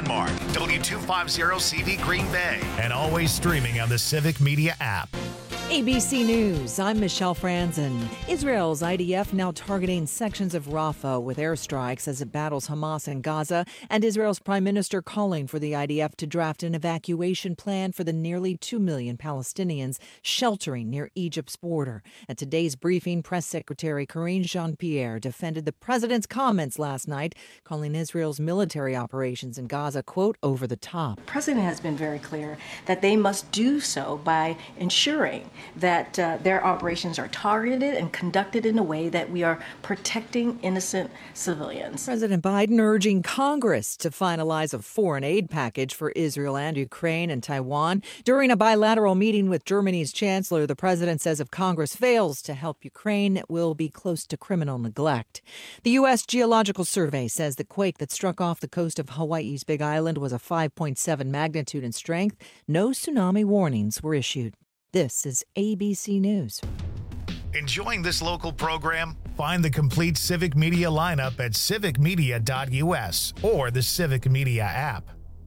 Landmark, W250CV Green Bay, and always streaming on the Civic Media app. ABC News, I'm Michelle Franzen. Israel's IDF now targeting sections of Rafah with airstrikes as it battles Hamas in Gaza, and Israel's prime minister calling for the IDF to draft an evacuation plan for the nearly 2 million Palestinians sheltering near Egypt's border. At today's briefing, Press Secretary Karine Jean-Pierre defended the president's comments last night, calling Israel's military operations in Gaza, quote, over the top. The president has been very clear that they must do so by ensuring that their operations are targeted and conducted in a way that we are protecting innocent civilians. President Biden urging Congress to finalize a foreign aid package for Israel and Ukraine and Taiwan. During a bilateral meeting with Germany's chancellor, the president says if Congress fails to help Ukraine, it will be close to criminal neglect. The U.S. Geological Survey says the quake that struck off the coast of Hawaii's Big Island was a 5.7 magnitude in strength. No tsunami warnings were issued. This is ABC News. Enjoying this local program? Find the complete Civic Media lineup at civicmedia.us or the Civic Media app.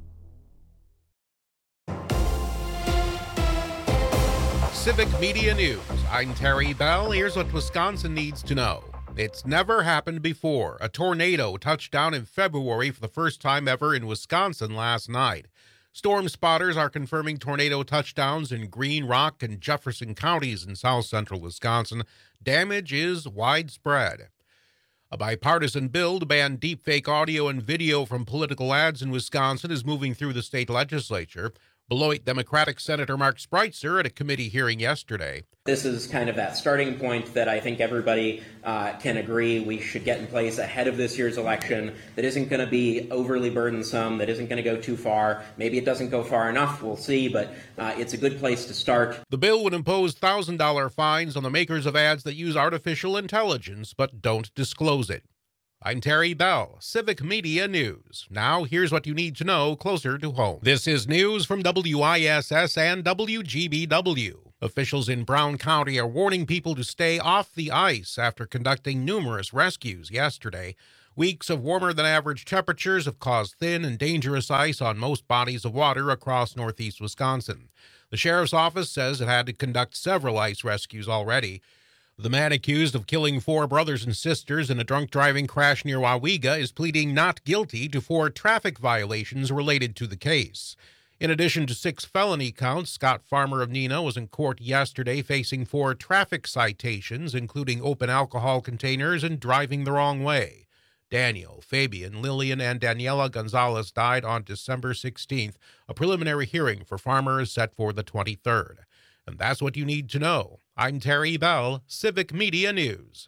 Civic Media News. I'm Terry Bell. Here's what Wisconsin needs to know. It's never happened before. A tornado touched down in February for the first time ever in Wisconsin last night. Storm spotters are confirming tornado touchdowns in Green Rock and Jefferson counties in south central Wisconsin. Damage is widespread. A bipartisan bill to ban deepfake audio and video from political ads in Wisconsin is moving through the state legislature. Beloit Democratic Senator Mark Spreitzer at a committee hearing yesterday. This is kind of that starting point that I think everybody can agree we should get in place ahead of this year's election that isn't going to be overly burdensome, that isn't going to go too far. Maybe it doesn't go far enough, we'll see, but it's a good place to start. The bill would impose $1,000 fines on the makers of ads that use artificial intelligence but don't disclose it. I'm Terry Bell, Civic Media News. Now, here's what you need to know closer to home. This is news from WISS and WGBW. Officials in Brown County are warning people to stay off the ice after conducting numerous rescues yesterday. Weeks of warmer-than-average temperatures have caused thin and dangerous ice on most bodies of water across northeast Wisconsin. The sheriff's office says it had to conduct several ice rescues already. The man accused of killing 4 brothers and sisters in a drunk driving crash near Wawega is pleading not guilty to 4 traffic violations related to the case. In addition to 6 felony counts, Scott Farmer of Neenah was in court yesterday facing 4 traffic citations, including open alcohol containers and driving the wrong way. Daniel, Fabian, Lillian, and Daniela Gonzalez died on December 16th. A preliminary hearing for Farmer is set for the 23rd. And that's what you need to know. I'm Terry Bell, Civic Media News.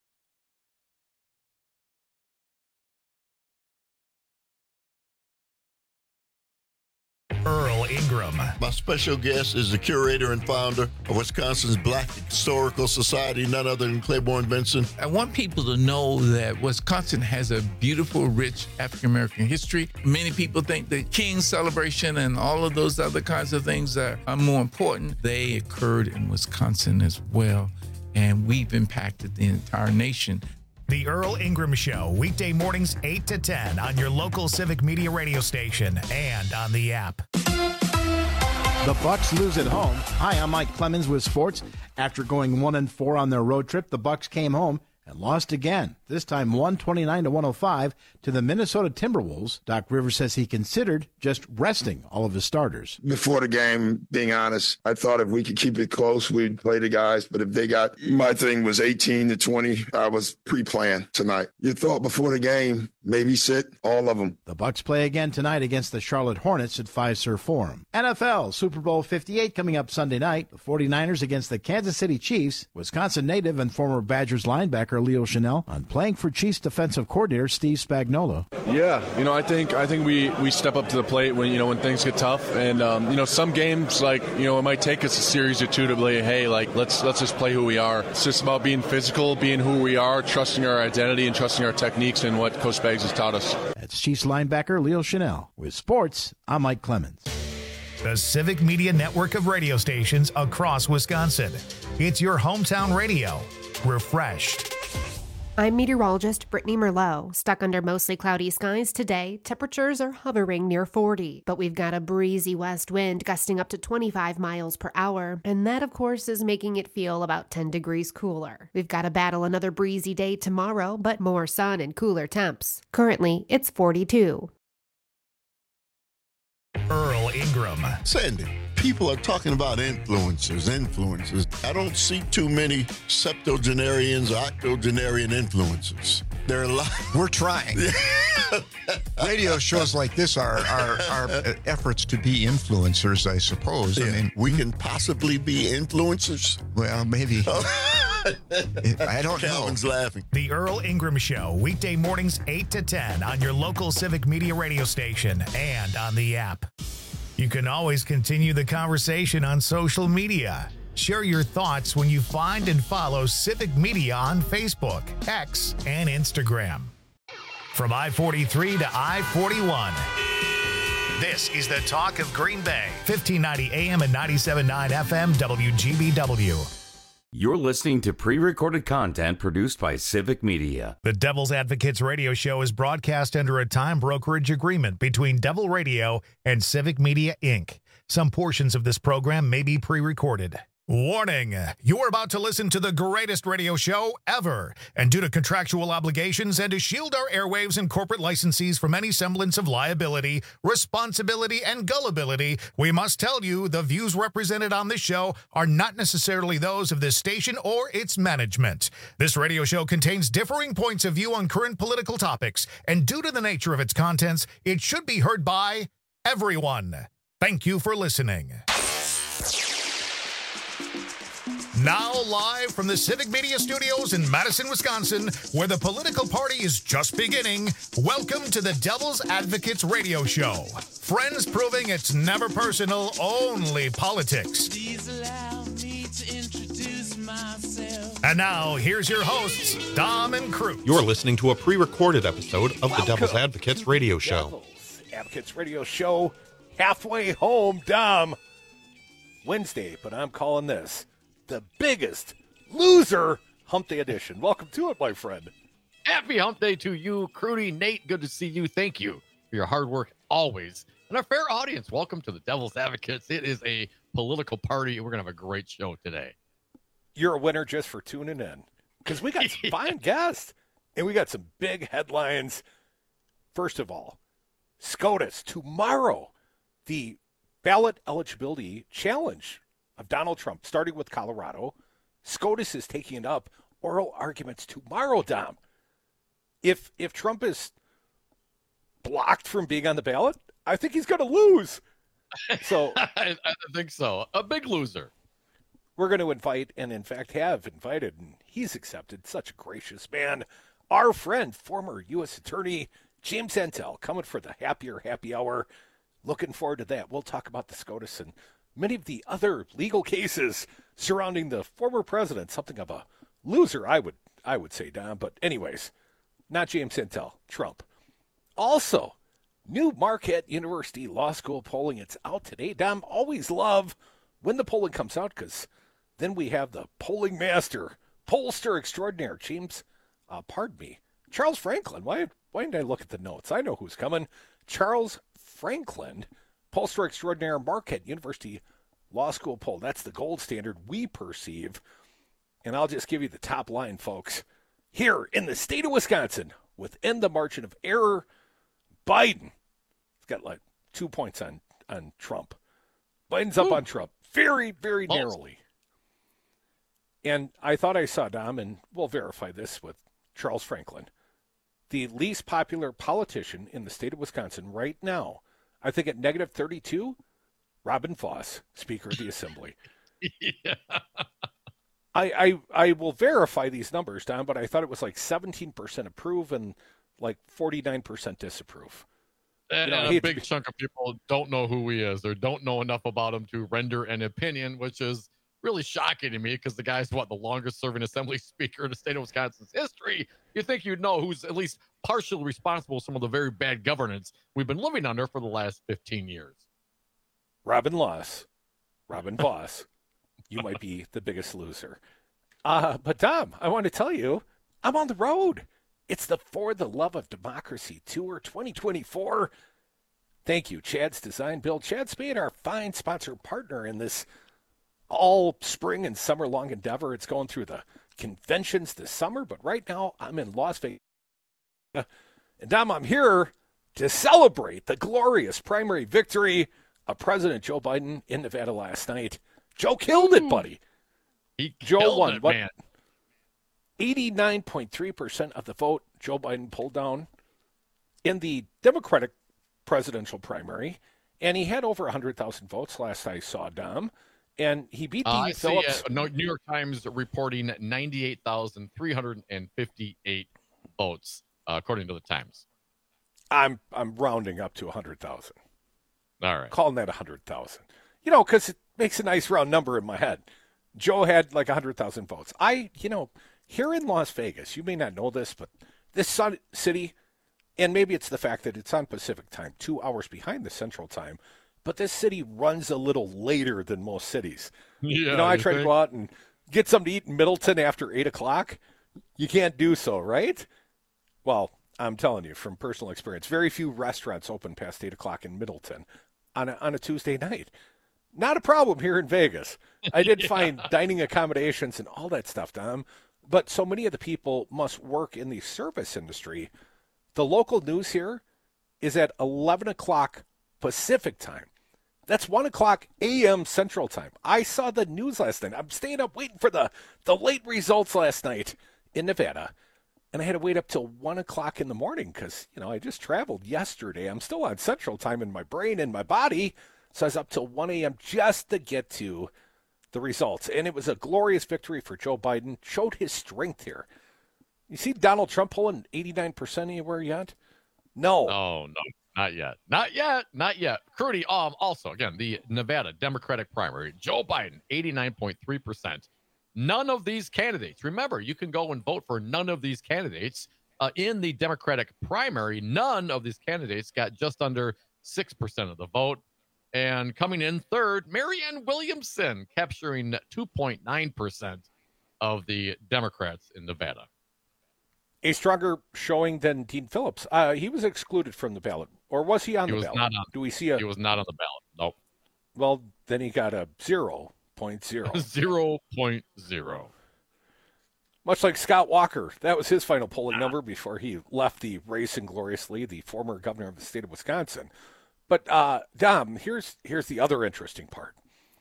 Earl Ingram. My special guest is the curator and founder of Wisconsin's Black Historical Society, none other than Claiborne Benson. I want people to know that Wisconsin has a beautiful, rich African-American history. Many people think the King celebration and all of those other kinds of things are more important. They occurred in Wisconsin as well, and we've impacted the entire nation. The Earl Ingram Show, weekday mornings 8 to 10 on your local Civic Media radio station and on the app. The Bucks lose at home. Hi, I'm Mike Clemens with sports. After going 1-4 on their road trip, the Bucks came home and lost again, this time 129-105 to the Minnesota Timberwolves. Doc Rivers says he considered just resting all of his starters. Before the game, being honest, I thought if we could keep it close, we'd play the guys. But if they got, my thing was 18-20, I was pre-planned tonight. You thought before the game, maybe sit all of them. The Bucks play again tonight against the Charlotte Hornets at Fiserv Forum. NFL Super Bowl 58 coming up Sunday night. The 49ers against the Kansas City Chiefs. Wisconsin native and former Badgers linebacker Leo Chenal on playing for Chiefs defensive coordinator Steve Spagnuolo. Yeah, I think we step up to the plate when things get tough, and some games it might take us a series or two to be let's just play who we are. It's just about being physical, being who we are, trusting our identity and trusting our techniques and what Coach Spags has taught us. That's Chiefs linebacker Leo Chenal. With sports, I'm Mike Clemens. The Civic Media network of radio stations across Wisconsin. It's your hometown radio. Refreshed. I'm meteorologist Brittany Merlot. Stuck under mostly cloudy skies today, temperatures are hovering near 40, but we've got a breezy west wind gusting up to 25 miles per hour, and that, of course, is making it feel about 10 degrees cooler. We've got to battle another breezy day tomorrow, but more sun and cooler temps. Currently, it's 42. Earl Ingram. Sandy, people are talking about influencers. I don't see too many septuagenarians or octogenarian influencers. There are a lot. We're trying. Radio shows like this are efforts to be influencers, I suppose. Yeah. I mean, we can possibly be influencers. Well, maybe. I don't know. Calvin's laughing. The Earl Ingram Show, weekday mornings 8 to 10 on your local Civic Media radio station and on the app. You can always continue the conversation on social media. Share your thoughts when you find and follow Civic Media on Facebook, X, and Instagram. From I-43 to I-41. This is the talk of Green Bay. 1590 AM and 97.9 FM WGBW. You're listening to pre-recorded content produced by Civic Media. The Devil's Advocates radio show is broadcast under a time brokerage agreement between Devil Radio and Civic Media, Inc. Some portions of this program may be pre-recorded. Warning, you're about to listen to the greatest radio show ever. And due to contractual obligations and to shield our airwaves and corporate licensees from any semblance of liability, responsibility, and gullibility, we must tell you the views represented on this show are not necessarily those of this station or its management. This radio show contains differing points of view on current political topics, and due to the nature of its contents, it should be heard by everyone. Thank you for listening. Now live from the Civic Media Studios in Madison, Wisconsin, where the political party is just beginning, welcome to the Devil's Advocates radio show. Friends proving it's never personal, only politics. Please allow me to introduce myself. And now, here's your hosts, Dom and Cruz. You're listening to a pre-recorded episode of the Devil's Advocates radio show. Devil's Advocates radio show, halfway home, Dom. Wednesday, but I'm calling this the biggest loser hump day edition. Welcome to it, my friend. Happy hump day to you, Crudy. Nate, good to see you. Thank you for your hard work always. And our fair audience, welcome to the Devil's Advocates. It is a political party, and we're going to have a great show today. You're a winner just for tuning in, because we got some fine guests, and we got some big headlines. First of all, SCOTUS tomorrow, the ballot eligibility challenge of Donald Trump, starting with Colorado. SCOTUS is taking it up. Oral arguments tomorrow, Dom. If Trump is blocked from being on the ballot, I think he's going to lose. So I think so. A big loser. We're going to invite, and in fact have invited, and he's accepted, such a gracious man, our friend, former U.S. Attorney James Antel, coming for the Happier Happy Hour. Looking forward to that. We'll talk about the SCOTUS and many of the other legal cases surrounding the former president. Something of a loser, I would say, Don. But anyways, not James Antel, Trump. Also, new Marquette University Law School polling. It's out today. Dom, always love when the polling comes out, because then we have the polling master, pollster extraordinaire, James, Charles Franklin. Why didn't I look at the notes? I know who's coming. Charles Franklin, pollster extraordinaire, Marquette University Law School poll. That's the gold standard we perceive. And I'll just give you the top line, folks. Here in the state of Wisconsin, within the margin of error, Biden has got like 2 points on Trump. Biden's up on Trump very, very narrowly. And I thought I saw, Dom, and we'll verify this with Charles Franklin, the least popular politician in the state of Wisconsin right now, I think at negative 32, Robin Vos, Speaker of the Assembly. Yeah. I will verify these numbers, Don, but I thought it was like 17% approve and like 49% disapprove. And a big chunk of people don't know who he is or don't know enough about him to render an opinion, which is really shocking to me, because the guy's, the longest serving Assembly Speaker in the state of Wisconsin's history. You think you'd know who's at least partially responsible for some of the very bad governance we've been living under for the last 15 years. Robin Vos, you might be the biggest loser. But Dom, I want to tell you, I'm on the road. It's the For the Love of Democracy Tour 2024. Thank you, Chad's Design Build. Chad Spade, our fine sponsor partner in this all spring and summer long endeavor. It's going through the conventions this summer, but right now I'm in Las Vegas. And Dom, I'm here to celebrate the glorious primary victory of President Joe Biden in Nevada last night. Joe killed it, buddy. Joe won. What? Man. 89.3% of the vote Joe Biden pulled down in the Democratic presidential primary, and he had over 100,000 votes last I saw, Dom, and he beat Dean Phillips. New York Times reporting 98,358 votes, according to the Times. I'm rounding up to 100,000. All right. Calling that 100,000. You know, because it makes a nice round number in my head. Joe had like 100,000 votes. Here in Las Vegas, you may not know this, but this city, and maybe it's the fact that it's on Pacific time, 2 hours behind the Central time, but this city runs a little later than most cities. Yeah, I try to go out and get something to eat in Middleton after 8 o'clock. You can't do so, right? Well, I'm telling you from personal experience, very few restaurants open past 8 o'clock in Middleton on a Tuesday night. Not a problem here in Vegas. I did find dining accommodations and all that stuff, Dom. But so many of the people must work in the service industry. The local news here is at 11 o'clock Pacific time. That's 1 o'clock a.m. Central time. I saw the news last night. I'm staying up waiting for the late results last night in Nevada. And I had to wait up till 1 o'clock in the morning because, I just traveled yesterday. I'm still on Central time in my brain and my body. So I was up till 1 a.m. just to get to the results. And it was a glorious victory for Joe Biden. Showed his strength here. You see Donald Trump pulling 89% anywhere yet? No. Oh, no, not yet. Not yet. Not yet. Crudy, also, again, the Nevada Democratic primary, Joe Biden, 89.3%. None of these candidates, remember, you can go and vote for none of these candidates. In the Democratic primary, none of these candidates got just under 6% of the vote. And coming in third, Marianne Williamson, capturing 2.9% of the Democrats in Nevada. A stronger showing than Dean Phillips. He was excluded from the ballot. Or was he on the ballot? Do we see he was not on the ballot. Nope. Well, then he got a 0.0. 0.0. Much like Scott Walker. That was his final polling number before he left the race ingloriously, the former governor of the state of Wisconsin. But, Dom, here's the other interesting part.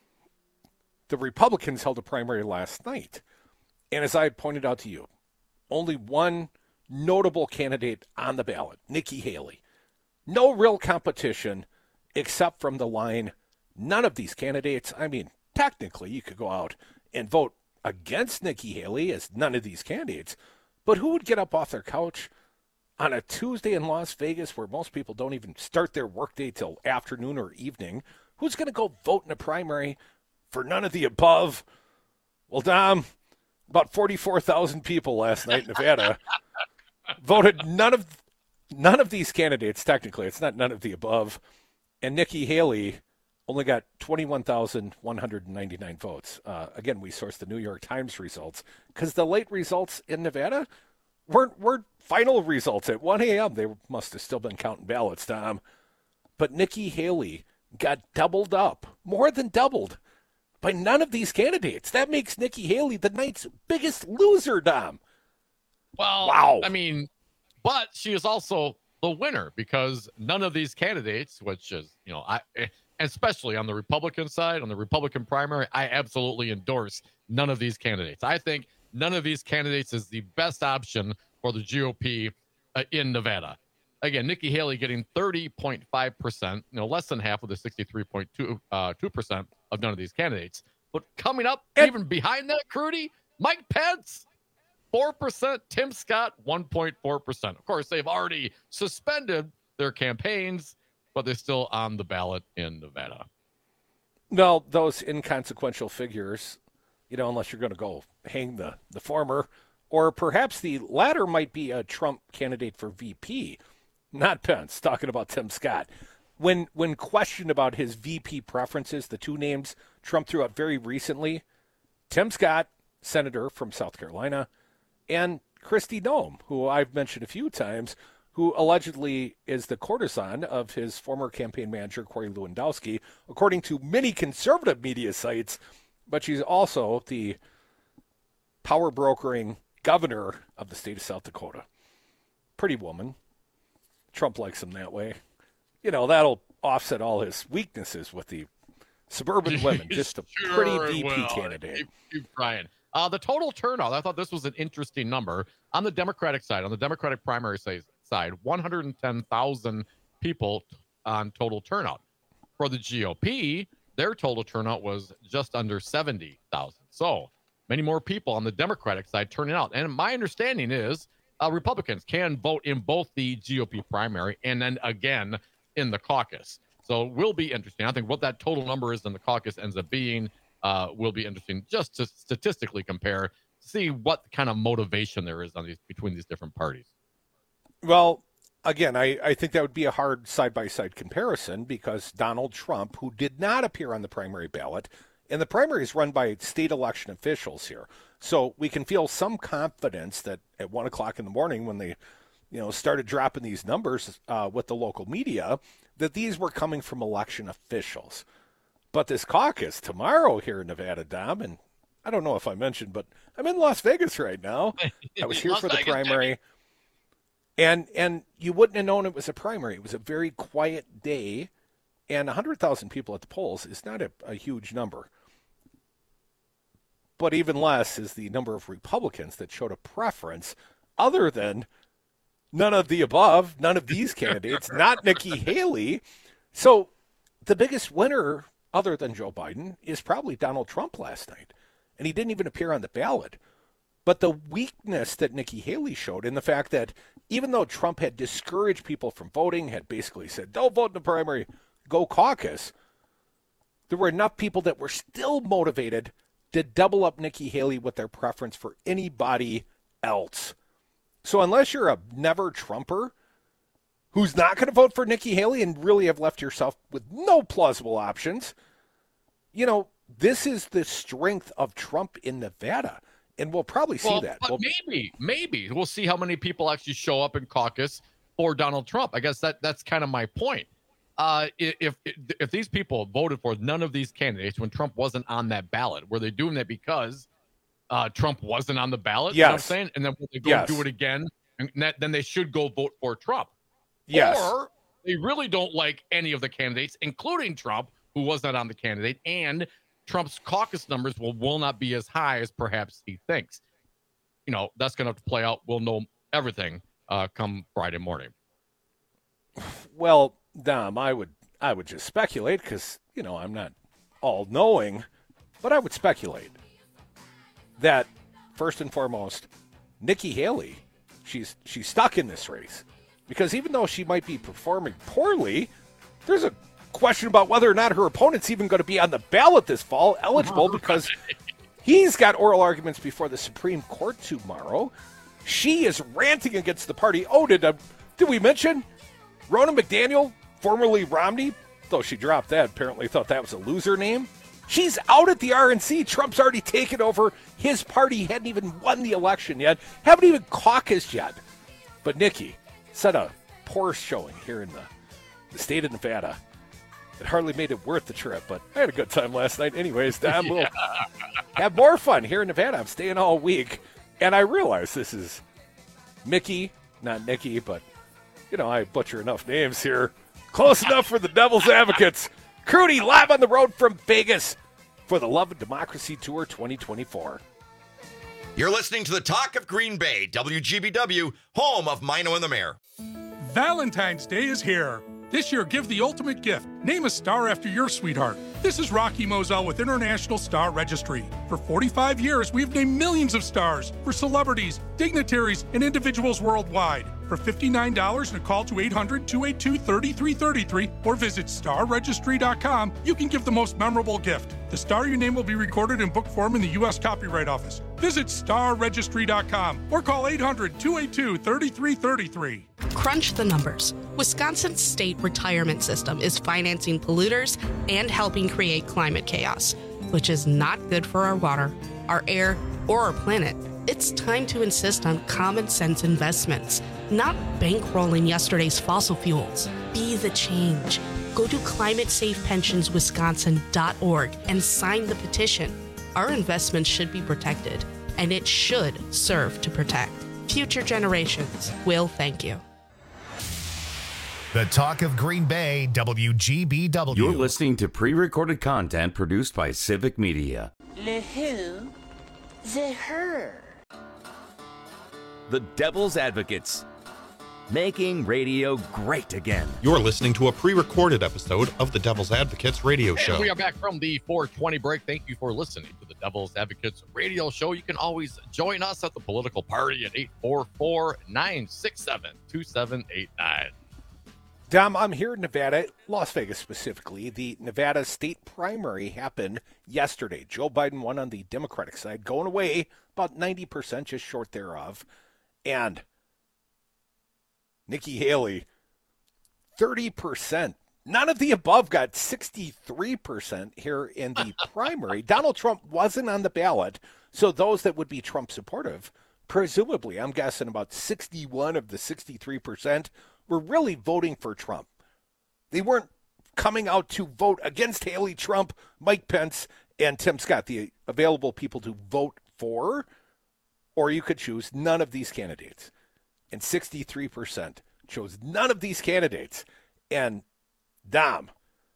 The Republicans held a primary last night. And as I pointed out to you, only one notable candidate on the ballot, Nikki Haley. No real competition except from the line, none of these candidates, technically you could go out and vote against Nikki Haley as none of these candidates, but who would get up off their couch on a Tuesday in Las Vegas where most people don't even start their workday till afternoon or evening? Who's going to go vote in a primary for none of the above? Well, Dom, about 44,000 people last night in Nevada voted none of these candidates. Technically, it's not none of the above. And Nikki Haley only got 21,199 votes. Again, we sourced the New York Times results because the late results in Nevada weren't final results at 1 a.m. They must have still been counting ballots, Dom. But Nikki Haley got doubled up, more than doubled, by none of these candidates. That makes Nikki Haley the night's biggest loser, Dom. Well, wow. But she is also the winner because none of these candidates, which is, especially on the Republican side, on the Republican primary, I absolutely endorse none of these candidates. I think none of these candidates is the best option for the GOP in Nevada. Again, Nikki Haley getting 30.5%, less than half of the 63.2% of none of these candidates. But coming up, even behind that, Crudy, Mike Pence, 4%, Tim Scott, 1.4%. Of course, they've already suspended their campaigns, but they're still on the ballot in Nevada. Well, those inconsequential figures, unless you're going to go hang the former, or perhaps the latter might be a Trump candidate for VP, not Pence, talking about Tim Scott. When questioned about his VP preferences, the two names Trump threw out very recently, Tim Scott, senator from South Carolina, and Kristi Noem, who I've mentioned a few times, who allegedly is the courtesan of his former campaign manager, Corey Lewandowski, according to many conservative media sites, but she's also the power brokering governor of the state of South Dakota. Pretty woman. Trump likes him that way. You know, that'll offset all his weaknesses with the suburban women. Just a pretty VP candidate. Keep trying. The total turnout, I thought this was an interesting number. On the Democratic side, on the Democratic primary side, 110,000 people on total turnout. For the GOP, their total turnout was just under 70,000. So many more people on the Democratic side turning out. And my understanding is Republicans can vote in both the GOP primary and then again in the caucus. So it will be interesting. I think what that total number is in the caucus ends up being will be interesting just to statistically compare, see what kind of motivation there is on between these different parties. Well, again, I think that would be a hard side-by-side comparison because Donald Trump, who did not appear on the primary ballot, and the primary is run by state election officials here. So we can feel some confidence that at 1 o'clock in the morning when they started dropping these numbers with the local media, that these were coming from election officials. But this caucus tomorrow here in Nevada, Dom, and I don't know if I mentioned, but I'm in Las Vegas right now. I was here for the primary. And you wouldn't have known it was a primary. It was a very quiet day, and 100,000 people at the polls is not a huge number. But even less is the number of Republicans that showed a preference other than none of the above, none of these candidates, not Nikki Haley. So the biggest winner other than Joe Biden is probably Donald Trump last night, and he didn't even appear on the ballot. But the weakness that Nikki Haley showed in the fact that even though Trump had discouraged people from voting, had basically said, don't vote in the primary, go caucus, there were enough people that were still motivated to double up Nikki Haley with their preference for anybody else. So unless you're a never Trumper who's not going to vote for Nikki Haley and really have left yourself with no plausible options, this is the strength of Trump in Nevada. And we'll probably see that. But maybe we'll see how many people actually show up in caucus for Donald Trump. I guess that's kind of my point. If these people voted for none of these candidates when Trump wasn't on that ballot, were they doing that because Trump wasn't on the ballot? Yes. You know what I'm saying? And then when they go do it again, then they should go vote for Trump. Yes. Or they really don't like any of the candidates, including Trump, who was not on the candidate, and Trump's caucus numbers will not be as high as perhaps he thinks. That's going to have to play out. We'll know everything come Friday morning. Well, Dom, I would just speculate because, I'm not all-knowing, but I would speculate that, first and foremost, Nikki Haley, she's stuck in this race. Because even though she might be performing poorly, there's a question about whether or not her opponent's even going to be on the ballot this fall, eligible, because he's got oral arguments before the Supreme Court tomorrow. She is ranting against the party. Oh, did we mention Ronna McDaniel, formerly Romney, though she dropped that, apparently thought that was a loser name. She's out at the RNC. Trump's already taken over. His party hadn't even won the election yet, haven't even caucused yet. But Nikki set a poor showing here in the state of Nevada. It hardly made it worth the trip, but I had a good time last night. Anyways, Dom, we'll have more fun here in Nevada. I'm staying all week, and I realize this is Mickey, not Nikki, but, I butcher enough names here. Close enough for the Devil's Advocates. Crudy live on the road from Vegas for the Love and Democracy Tour 2024. You're listening to the Talk of Green Bay, WGBW, home of Mino and the Mayor. Valentine's Day is here. This year, give the ultimate gift. Name a star after your sweetheart. This is Rocky Moselle with International Star Registry. For 45 years, we've named millions of stars for celebrities, dignitaries, and individuals worldwide. For $59 and a call to 800-282-3333 or visit starregistry.com, you can give the most memorable gift. The star you name will be recorded in book form in the U.S. Copyright Office. Visit starregistry.com or call 800-282-3333. Crunch the numbers. Wisconsin's state retirement system is financing polluters and helping create climate chaos, which is not good for our water, our air, or our planet. It's time to insist on common sense investments, not bankrolling yesterday's fossil fuels. Be the change. Go to climatesafepensionswisconsin.org and sign the petition. Our investments should be protected, and it should serve to protect. Future generations will thank you. The Talk of Green Bay, WGBW. You're listening to pre-recorded content produced by Civic Media. Le who? The her. The Devil's Advocates, making radio great again. You're listening to a pre-recorded episode of the Devil's Advocates radio show. And we are back from the 420 break. Thank you for listening to the Devil's Advocates radio show. You can always join us at the political party at 844-967-2789. Dom, I'm here in Nevada, Las Vegas specifically. The Nevada state primary happened yesterday. Joe Biden won on the Democratic side, going away about 90%, just short thereof. And Nikki Haley, 30%. None of the above got 63% here in the primary. Donald Trump wasn't on the ballot, so those that would be Trump supportive, presumably, I'm guessing about 61 of the 63% were really voting for Trump. They weren't coming out to vote against Haley, Trump, Mike Pence, and Tim Scott, the available people to vote for, or you could choose none of these candidates. And 63% chose none of these candidates. And Dom,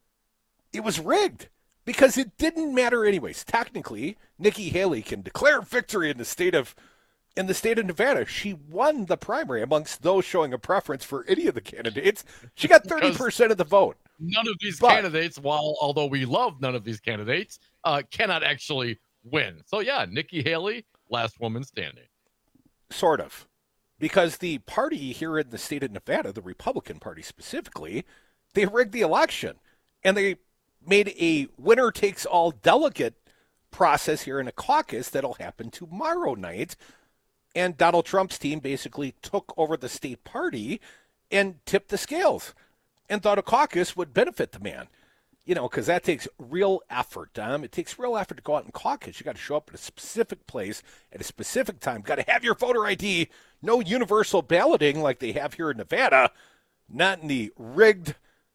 it was rigged because it didn't matter anyways. Technically, Nikki Haley can declare victory in the state of Nevada. She won the primary amongst those showing a preference for any of the candidates. She got 30% of the vote. None of these candidates, although we love none of these candidates, cannot actually win. So yeah, Nikki Haley, last woman standing. Sort of. Because the party here in the state of Nevada, the Republican Party specifically, they rigged the election. And they made a winner-takes-all delegate process here in a caucus that'll happen tomorrow night. And Donald Trump's team basically took over the state party and tipped the scales and thought a caucus would benefit the man. You know, because that takes real effort, Dom. It takes real effort to go out and caucus. You got to show up at a specific place at a specific time. Got to have your voter ID. No universal balloting like they have here in Nevada. Not in the rigged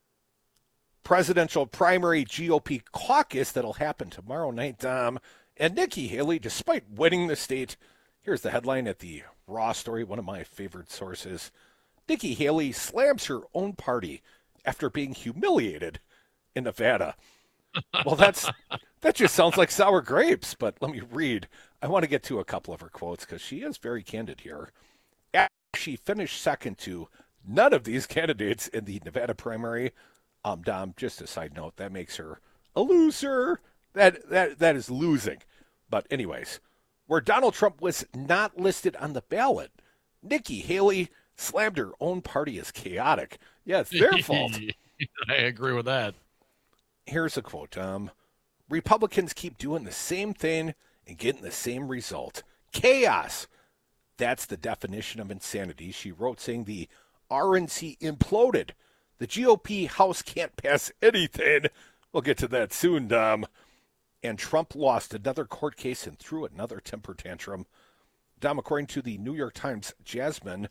presidential primary GOP caucus that'll happen tomorrow night, Dom. And Nikki Haley, despite winning the state, here's the headline at the Raw story, one of my favorite sources. Nikki Haley slams her own party after being humiliated in Nevada. Well, that just sounds like sour grapes, but let me read. I want to get to a couple of her quotes because she is very candid here. After she finished second to none of these candidates in the Nevada primary, Dom, just a side note, that makes her a loser. That is losing. But anyways, where Donald Trump was not listed on the ballot, Nikki Haley slammed her own party as chaotic. Yeah, it's their fault. I agree with that. Here's a quote. Republicans keep doing the same thing and getting the same result. Chaos. That's the definition of insanity, she wrote, saying the RNC imploded. The GOP House can't pass anything. We'll get to that soon, Dom. And Trump lost another court case and threw another temper tantrum. Dom, according to the New York Times' Jasmine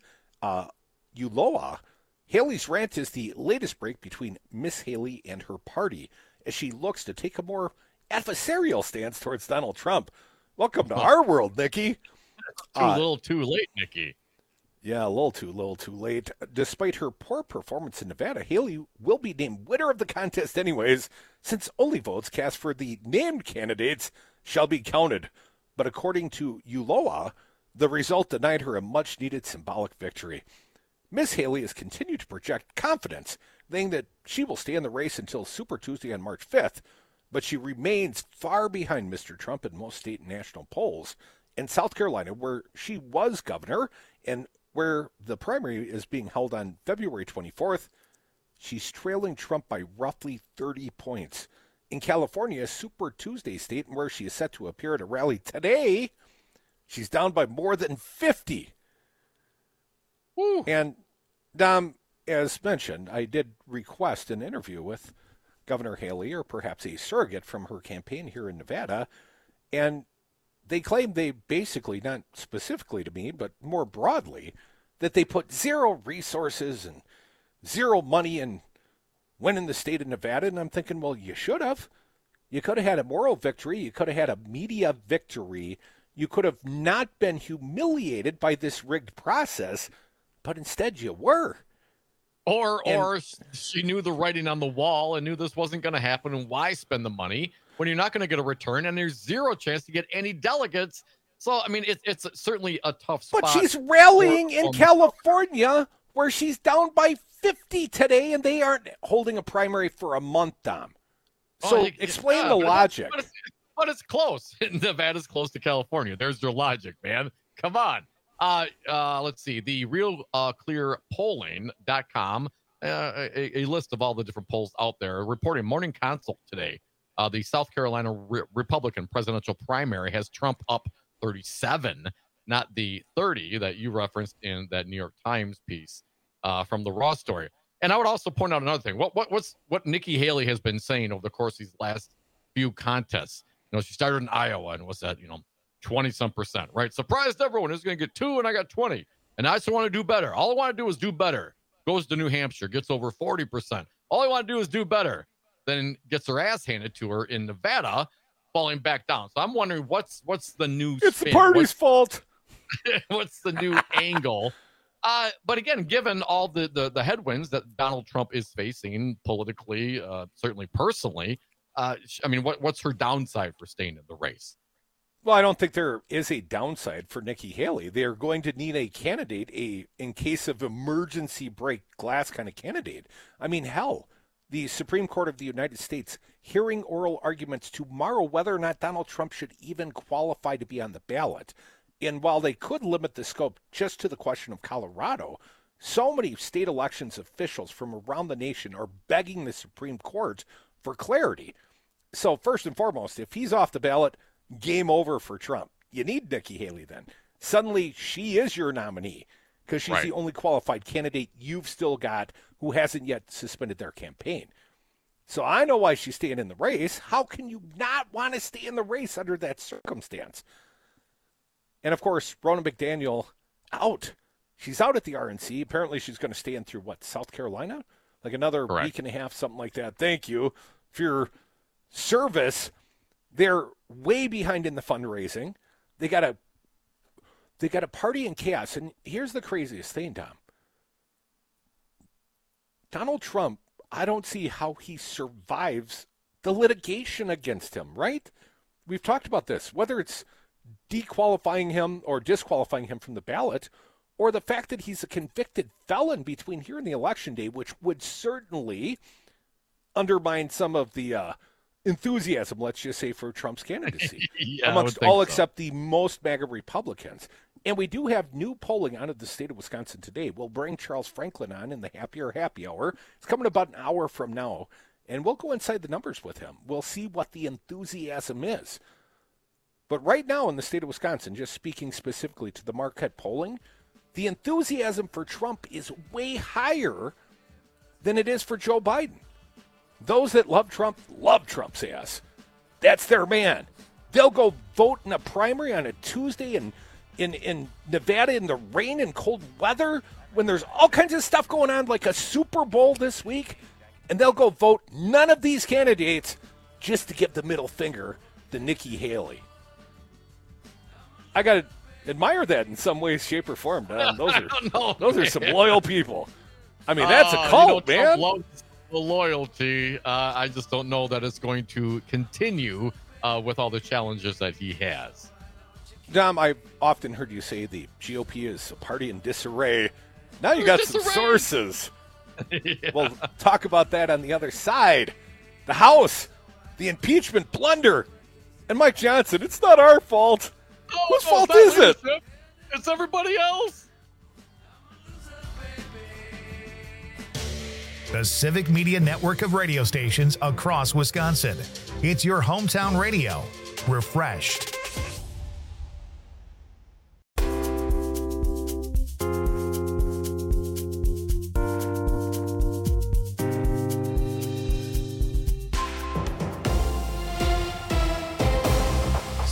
Ulloa, Haley's rant is the latest break between Miss Haley and her party as she looks to take a more adversarial stance towards Donald Trump. Welcome to our world, Nikki. Too little too late, Nikki. Yeah, a little too late. Despite her poor performance in Nevada, Haley will be named winner of the contest anyways, since only votes cast for the named candidates shall be counted. But according to Ulloa, the result denied her a much-needed symbolic victory. Miss Haley has continued to project confidence, saying that she will stay in the race until Super Tuesday on March 5th, but she remains far behind Mr. Trump in most state and national polls. In South Carolina, where she was governor and where the primary is being held on February 24th, she's trailing Trump by roughly 30 points. In California, Super Tuesday state, where she is set to appear at a rally today, she's down by more than 50. Woo. And, Dom, as mentioned, I did request an interview with Governor Haley, or perhaps a surrogate from her campaign here in Nevada, and they claim they basically, not specifically to me, but more broadly, that they put zero resources and zero money in winning the state of Nevada. And I'm thinking, well, you should have. You could have had a moral victory. You could have had a media victory. You could have not been humiliated by this rigged process, but instead you were. Or she knew the writing on the wall and knew this wasn't going to happen, and why spend the money when you're not going to get a return and there's zero chance to get any delegates. So, I mean, it's certainly a tough spot. But she's rallying in California where she's down by 50 today, and they aren't holding a primary for a month, Dom. So explain the logic. But it's close. Nevada's close to California. There's your logic, man. Come on. Let's see. The RealClearPolling.com, a list of all the different polls out there, reporting Morning Consult today. The South Carolina Republican presidential primary has Trump up 37, not the 30 that you referenced in that New York Times piece from the Raw story. And I would also point out another thing. What Nikki Haley has been saying over the course of these last few contests. You know, she started in Iowa and was at, 20-some%, right? Surprised everyone. Is going to get 2 and I got 20. And I just want to do better. All I want to do is do better. Goes to New Hampshire, gets over 40%. All I want to do is do better. Then gets her ass handed to her in Nevada, falling back down. So I'm wondering what's the new It's spin? the party's fault. What's the new angle? But again, given all the headwinds that Donald Trump is facing politically, certainly personally, what's her downside for staying in the race? Well, I don't think there is a downside for Nikki Haley. They're going to need a candidate, in case of emergency break glass kind of candidate. I mean, hell, the Supreme Court of the United States hearing oral arguments tomorrow whether or not Donald Trump should even qualify to be on the ballot. And while they could limit the scope just to the question of Colorado, so many state elections officials from around the nation are begging the Supreme Court for clarity. So first and foremost, if he's off the ballot, game over for Trump. You need Nikki Haley then. Suddenly, she is your nominee because she's the only qualified candidate you've still got who hasn't yet suspended their campaign. So I know why she's staying in the race. How can you not want to stay in the race under that circumstance? And, of course, Ronna McDaniel out. She's out at the RNC. Apparently, she's going to stay in through, South Carolina? Like another week and a half, something like that. Thank you for your service. They're way behind in the fundraising. They got a party in chaos. And here's the craziest thing, Tom. Donald Trump, I don't see how he survives the litigation against him, right? We've talked about this, whether it's dequalifying him or disqualifying him from the ballot, or the fact that he's a convicted felon between here and the election day, which would certainly undermine some of the enthusiasm, let's just say, for Trump's candidacy amongst all except the most MAGA Republicans. And we do have new polling out of the state of Wisconsin today. We'll bring Charles Franklin on in the Happier Happy Hour. It's coming about an hour from now, and we'll go inside the numbers with him. We'll see what the enthusiasm is. But right now in the state of Wisconsin, just speaking specifically to the Marquette polling, the enthusiasm for Trump is way higher than it is for Joe Biden. Those that love Trump's ass. That's their man. They'll go vote in a primary on a Tuesday in Nevada in the rain and cold weather when there's all kinds of stuff going on like a Super Bowl this week, and they'll go vote none of these candidates just to give the middle finger to Nikki Haley. I got to admire that in some way, shape, or form. Those are some loyal people. I mean, that's a cult, man. Trump loves the loyalty. I just don't know that it's going to continue with all the challenges that he has. Dom, I've often heard you say the GOP is a party in disarray. Now you got some sources. We'll talk about that on the other side. The House, the impeachment blunder, and Mike Johnson. It's not our fault. Whose fault is it? It's everybody else. The Civic Media network of radio stations across Wisconsin. It's your hometown radio. Refreshed.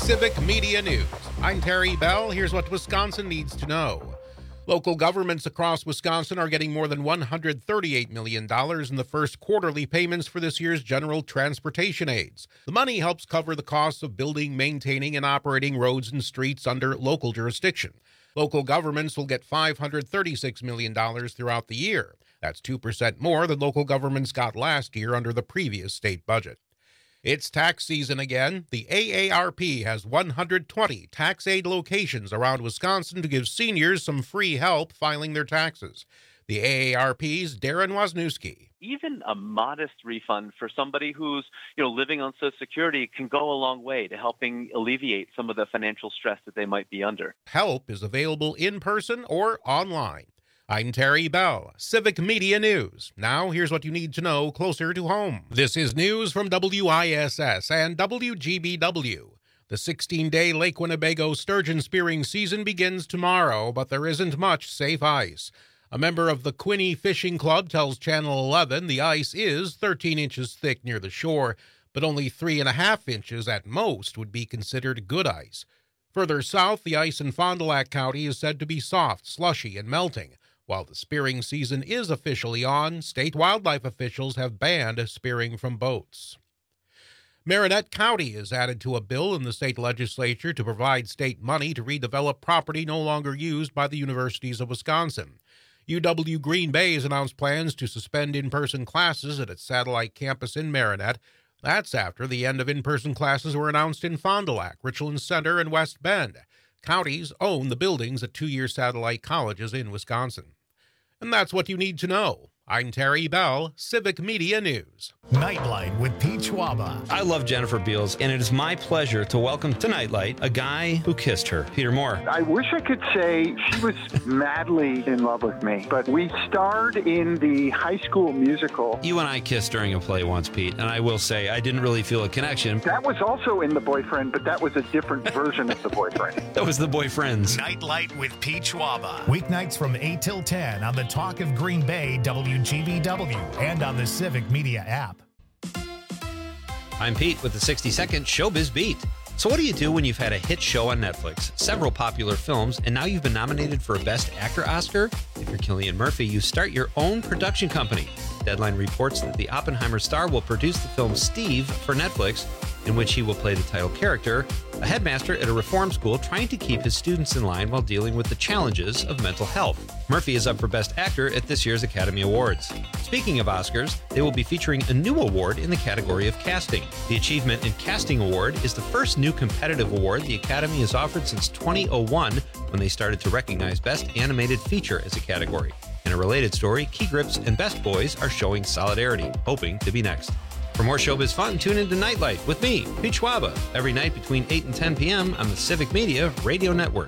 Civic Media News. I'm Terry Bell. Here's what Wisconsin needs to know. Local governments across Wisconsin are getting more than $138 million in the first quarterly payments for this year's general transportation aids. The money helps cover the costs of building, maintaining, and operating roads and streets under local jurisdiction. Local governments will get $536 million throughout the year. That's 2% more than local governments got last year under the previous state budget. It's tax season again. The AARP has 120 tax aid locations around Wisconsin to give seniors some free help filing their taxes. The AARP's Darren Wisniewski. Even a modest refund for somebody who's, living on Social Security can go a long way to helping alleviate some of the financial stress that they might be under. Help is available in person or online. I'm Terry Bell, Civic Media News. Now, here's what you need to know closer to home. This is news from WISS and WGBW. The 16-day Lake Winnebago sturgeon spearing season begins tomorrow, but there isn't much safe ice. A member of the Quinney Fishing Club tells Channel 11 the ice is 13 inches thick near the shore, but only 3.5 inches at most would be considered good ice. Further south, the ice in Fond du Lac County is said to be soft, slushy, and melting. While the spearing season is officially on, state wildlife officials have banned spearing from boats. Marinette County is added to a bill in the state legislature to provide state money to redevelop property no longer used by the universities of Wisconsin. UW Green Bay has announced plans to suspend in-person classes at its satellite campus in Marinette. That's after the end of in-person classes were announced in Fond du Lac, Richland Center, and West Bend. Counties own the buildings at two-year satellite colleges in Wisconsin. And that's what you need to know. I'm Terry Bell, Civic Media News. Nightlight with Pete Schwaba. I love Jennifer Beals, and it is my pleasure to welcome to Nightlight a guy who kissed her, Peter Moore. I wish I could say she was madly in love with me, but we starred in the High School Musical. You and I kissed during a play once, Pete, and I will say I didn't really feel a connection. That was also in The Boyfriend, but that was a different version of The Boyfriend. That was The Boyfriends. Nightlight with Pete Schwaba. Weeknights from 8 till 10 on the Talk of Green Bay, WGBW, and on the Civic Media app. I'm Pete with the 60-second Showbiz Beat. So what do you do when you've had a hit show on Netflix, several popular films, and now you've been nominated for a Best Actor Oscar? If you're Cillian Murphy, you start your own production company. Deadline reports that the Oppenheimer star will produce the film Steve for Netflix, in which he will play the title character, a headmaster at a reform school trying to keep his students in line while dealing with the challenges of mental health. Murphy is up for Best Actor at this year's Academy Awards. Speaking of Oscars, they will be featuring a new award in the category of casting. The Achievement in Casting Award is the first new competitive award the Academy has offered since 2001, when they started to recognize Best Animated Feature as a category. In a related story, Key Grips and Best Boys are showing solidarity, hoping to be next. For more showbiz fun, tune into Nightlight with me, Pete Schwaba, every night between 8 and 10 p.m. on the Civic Media Radio Network.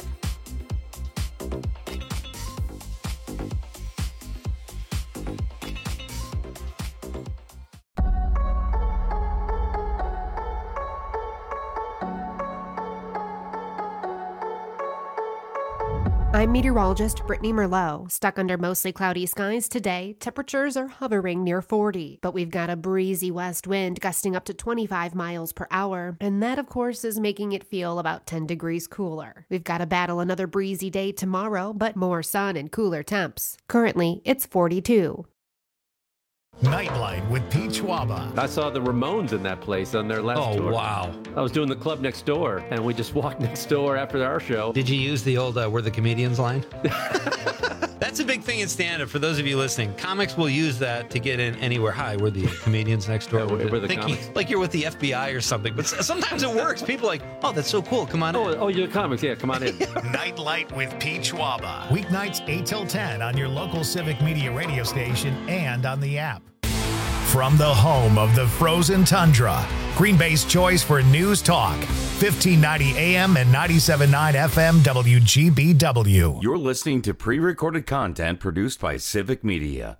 I'm meteorologist Brittany Merlot. Stuck under mostly cloudy skies today, temperatures are hovering near 40, but we've got a breezy west wind gusting up to 25 miles per hour, and that, of course, is making it feel about 10 degrees cooler. We've got to battle another breezy day tomorrow, but more sun and cooler temps. Currently, it's 42. Nightlight with Pete Schwaba. I saw the Ramones in that place on their last tour. Oh, wow. I was doing the club next door, and we just walked next door after our show. Did you use the old "We're the Comedians" line? That's a big thing in stand-up. For those of you listening, comics will use that to get in anywhere. Hi, we're the comedians next door. Yeah, we're the comics. Like you're with the FBI or something. But sometimes it works. People are like, oh, that's so cool. Come on in. Oh, you're the comics. Yeah, come on in. Nightlight with Pete Schwaba. Weeknights 8 till 10 on your local Civic Media radio station and on the app. From the home of the frozen tundra, Green Bay's choice for news talk, 1590 AM and 97.9 FM WGBW. You're listening to pre-recorded content produced by Civic Media.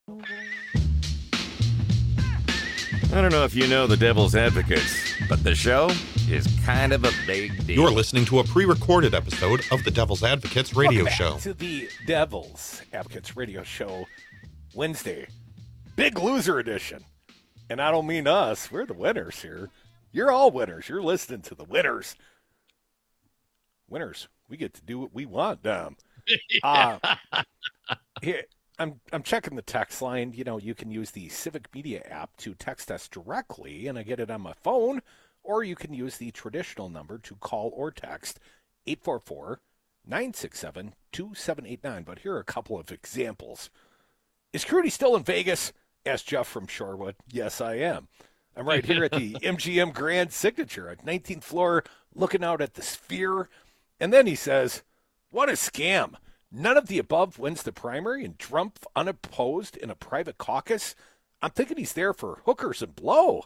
I don't know if you know the Devil's Advocates, but the show is kind of a big deal. You're listening to a pre-recorded episode of the Devil's Advocates radio show. To the Devil's Advocates radio show, Wednesday, Big Loser edition. And I don't mean us. We're the winners here. You're all winners. You're listening to the winners. winners, we get to do what we want, here, I'm checking the text line. You know, you can use the Civic Media app to text us directly, and I get it on my phone, or you can use the traditional number to call or text 844-967-2789. But here are a couple of examples. Is Crudy still in Vegas? Asked Jeff from Shorewood. Yes, I am. I'm right here at the MGM Grand Signature at 19th floor, looking out at the Sphere. And then he says, what a scam. None of the above wins the primary and Trump unopposed in a private caucus. I'm thinking he's there for hookers and blow.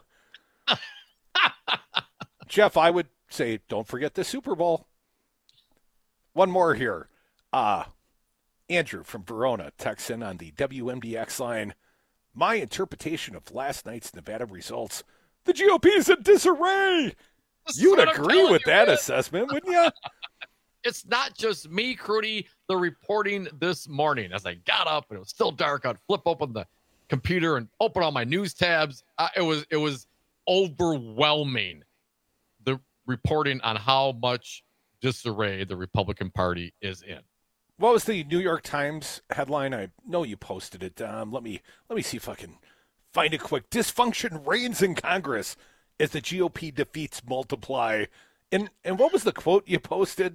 Jeff, I would say don't forget the Super Bowl. One more here. Andrew from Verona texts in on the WMDX line. My interpretation of last night's Nevada results, the GOP is in disarray. You'd agree with that assessment, wouldn't you? It's not just me, Crudy. The reporting this morning, as I got up and it was still dark, I'd flip open the computer and open all my news tabs. It was overwhelming, the reporting on how much disarray the Republican Party is in. What was the New York Times headline? I know you posted it. Let me see if I can find it quick. Dysfunction reigns in Congress as the GOP defeats multiply. And what was the quote you posted?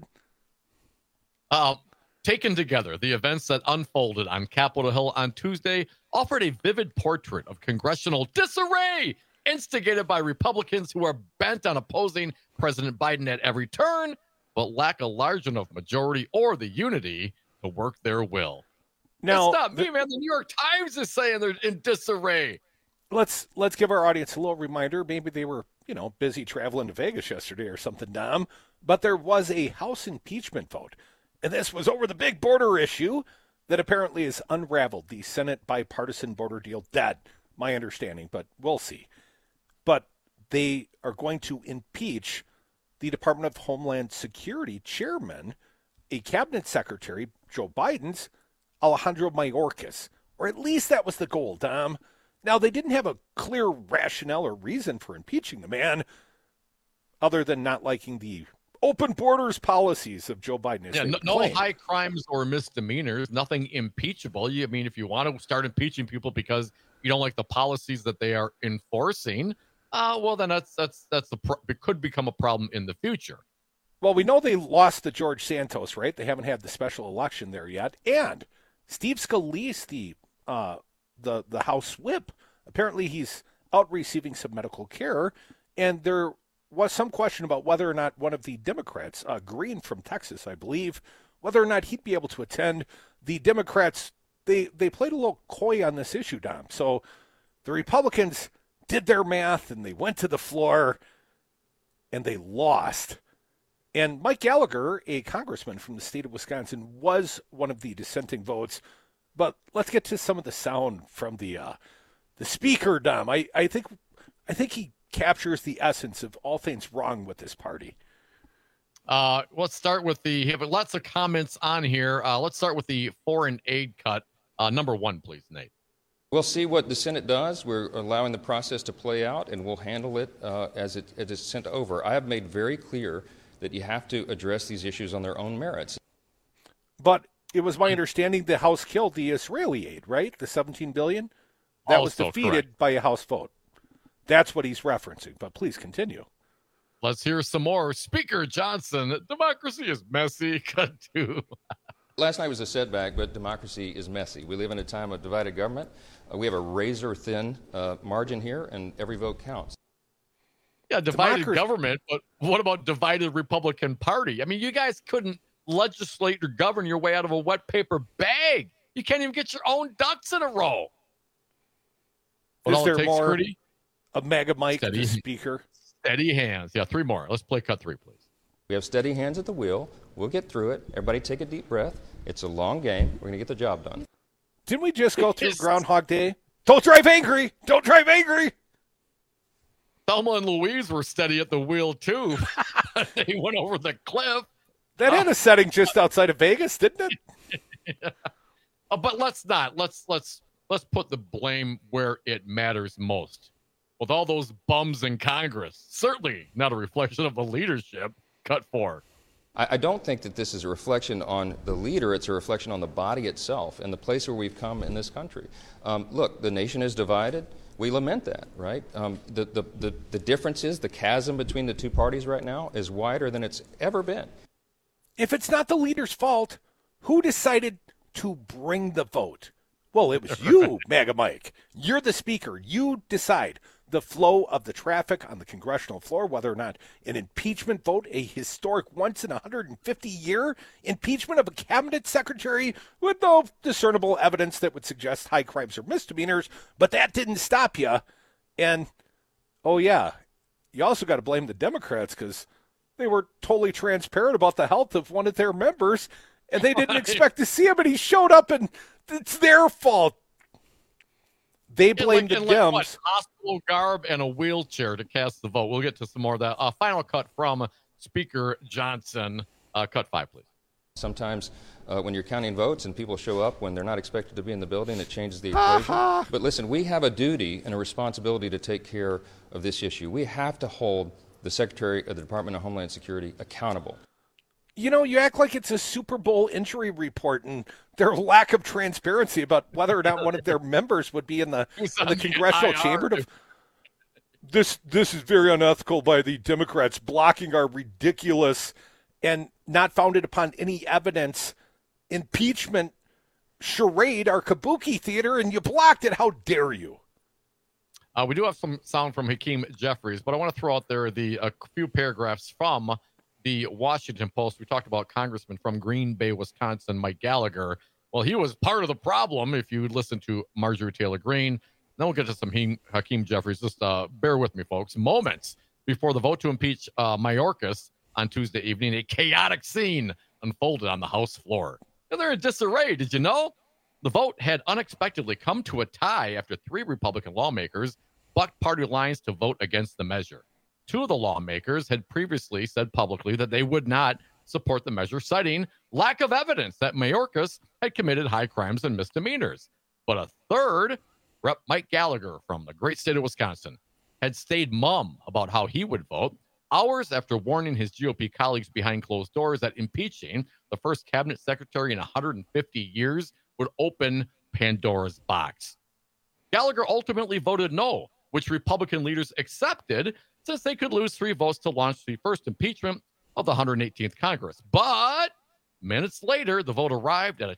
Taken together, the events that unfolded on Capitol Hill on Tuesday offered a vivid portrait of congressional disarray instigated by Republicans who are bent on opposing President Biden at every turn, but lack a large enough majority or the unity to work their will. Now, it's not me, man. The New York Times is saying they're in disarray. Let's give our audience a little reminder. Maybe they were, busy traveling to Vegas yesterday or something, Dom. But there was a House impeachment vote. And this was over the big border issue that apparently has unraveled the Senate bipartisan border deal dead, my understanding, but we'll see. But they are going to impeach the Department of Homeland Security chairman, a cabinet secretary, Joe Biden's, Alejandro Mayorkas. Or at least that was the goal, Dom. Now, they didn't have a clear rationale or reason for impeaching the man other than not liking the open borders policies of Joe Biden. Yeah, no high crimes or misdemeanors, nothing impeachable. If you want to start impeaching people because you don't like the policies that they are enforcing, well, then it could become a problem in the future. Well, we know they lost to George Santos, right? They haven't had the special election there yet. And Steve Scalise, the House whip, apparently he's out receiving some medical care, and there was some question about whether or not one of the Democrats, Green from Texas, I believe, whether or not he'd be able to attend. The Democrats, they played a little coy on this issue, Dom. So the Republicans did their math, and they went to the floor, and they lost. And Mike Gallagher, a congressman from the state of Wisconsin, was one of the dissenting votes. But let's get to some of the sound from the speaker, Dom. I think he captures the essence of all things wrong with this party. Let's start with lots of comments on here. Let's start with the foreign aid cut. Number one, please, Nate. We'll see what the Senate does. We're allowing the process to play out, and we'll handle it as it is sent over. I have made very clear that you have to address these issues on their own merits. But it was my understanding the House killed the Israeli aid, right? The $17 billion? That was defeated correct by a House vote. That's what he's referencing, but please continue. Let's hear some more. Speaker Johnson, democracy is messy. Cut two. Last night was a setback, but democracy is messy. We live in a time of divided government. We have a razor-thin margin here, and every vote counts. Yeah, divided government, but what about divided Republican Party? You guys couldn't legislate or govern your way out of a wet paper bag. You can't even get your own ducks in a row. Is there more? A mega mic, the speaker. Steady hands. Yeah, three more. Let's play cut three, please. We have steady hands at the wheel. We'll get through it. Everybody take a deep breath. It's a long game. We're going to get the job done. Didn't we just go through Groundhog Day? Don't drive angry. Don't drive angry. Thelma and Louise were steady at the wheel, too. They went over the cliff. That had a setting just outside of Vegas, didn't it? Yeah. But let's not. Let's put the blame where it matters most. With all those bums in Congress, certainly not a reflection of the leadership. Cut four. I don't think that this is a reflection on the leader. It's a reflection on the body itself and the place where we've come in this country. Look, the nation is divided. We lament that, right? The differences, the chasm between the two parties right now is wider than it's ever been. If it's not the leader's fault, who decided to bring the vote? Well, it was you, MAGA Mike. You're the speaker. You decide the flow of the traffic on the congressional floor, whether or not an impeachment vote, a historic once-in-150-year impeachment of a cabinet secretary with no discernible evidence that would suggest high crimes or misdemeanors, but that didn't stop you. And, oh yeah, you also got to blame the Democrats because they were totally transparent about the health of one of their members, and they didn't expect to see him, and he showed up, and it's their fault. They blame the Dems. What, hospital garb and a wheelchair to cast the vote. We'll get to some more of that. Final cut from Speaker Johnson. Cut 5, please. Sometimes when you're counting votes and people show up when they're not expected to be in the building, it changes the equation. But listen, we have a duty and a responsibility to take care of this issue. We have to hold the Secretary of the Department of Homeland Security accountable. You know, you act like it's a Super Bowl injury report and their lack of transparency about whether or not one of their members would be in the congressional chamber. This is very unethical by the Democrats blocking our ridiculous and not founded upon any evidence impeachment charade, our kabuki theater, and you blocked it. How dare you? We do have some sound from Hakeem Jeffries, but I want to throw out there a few paragraphs from the Washington Post. We talked about Congressman from Green Bay, Wisconsin, Mike Gallagher. Well, he was part of the problem if you listen to Marjorie Taylor Greene. Then we'll get to some Hakeem Jeffries. Just bear with me, folks. Moments before the vote to impeach Mayorkas on Tuesday evening, a chaotic scene unfolded on the House floor. And they're in disarray, did you know? The vote had unexpectedly come to a tie after 3 Republican lawmakers bucked party lines to vote against the measure. 2 of the lawmakers had previously said publicly that they would not support the measure, citing lack of evidence that Mayorkas had committed high crimes and misdemeanors. But a third, Rep. Mike Gallagher from the great state of Wisconsin, had stayed mum about how he would vote hours after warning his GOP colleagues behind closed doors that impeaching the first cabinet secretary in 150 years would open Pandora's box. Gallagher ultimately voted no, which Republican leaders accepted since they could lose 3 votes to launch the first impeachment of the 118th Congress. But minutes later, the vote arrived at a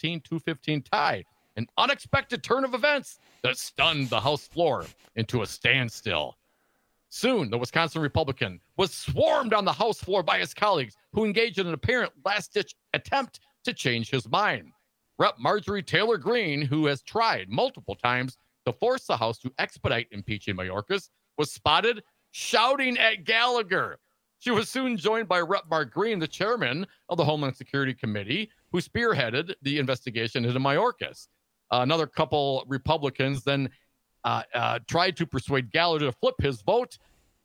215 tie, an unexpected turn of events that stunned the House floor into a standstill. Soon, the Wisconsin Republican was swarmed on the House floor by his colleagues who engaged in an apparent last-ditch attempt to change his mind. Rep. Marjorie Taylor Greene, who has tried multiple times to force the House to expedite impeaching Mayorkas, was spotted shouting at Gallagher. She was soon joined by Rep. Mark Green, the chairman of the Homeland Security Committee, who spearheaded the investigation into Mayorkas. Another couple Republicans then tried to persuade Gallagher to flip his vote.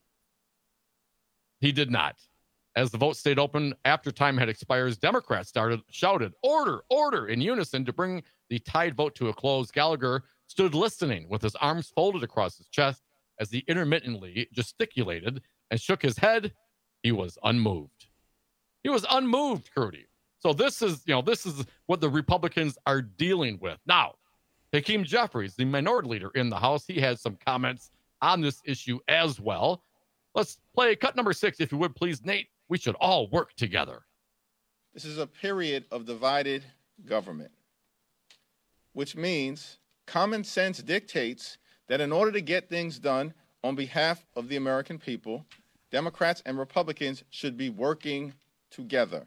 He did not. As the vote stayed open after time had expired, Democrats shouted, "Order, order," in unison to bring the tied vote to a close. Gallagher stood listening with his arms folded across his chest as he intermittently gesticulated and shook his head. He was unmoved. He was unmoved, Crudy. So this is what the Republicans are dealing with. Now, Hakeem Jeffries, the minority leader in the House, he has some comments on this issue as well. Let's play cut number 6, if you would, please, Nate. We should all work together. This is a period of divided government, which means common sense dictates that in order to get things done on behalf of the American people, Democrats and Republicans should be working together.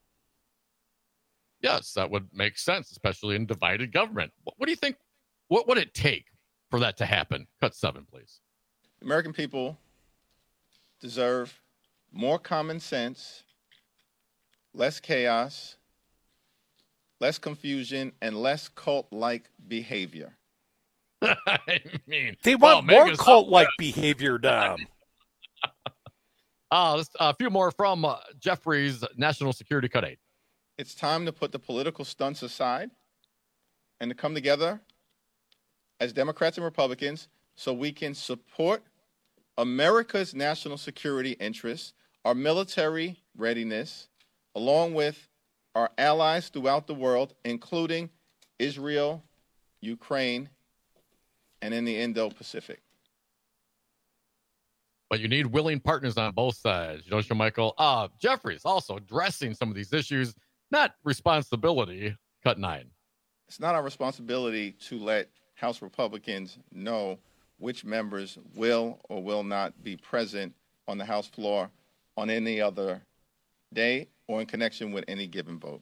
Yes, that would make sense, especially in divided government. What do you think? What would it take for that to happen? Cut 7, please. The American people deserve more common sense, less chaos, less confusion, and less cult-like behavior. I mean, they want more cult-like behavior, Dom. A few more from Jeffries, National Security Cut 8. It's time to put the political stunts aside and to come together as Democrats and Republicans so we can support America's national security interests, our military readiness, along with our allies throughout the world, including Israel, Ukraine, and in the Indo-Pacific. But you need willing partners on both sides, don't you, Michael? Jeffries also addressing some of these issues, not responsibility, cut 9. It's not our responsibility to let House Republicans know which members will or will not be present on the House floor on any other day or in connection with any given vote.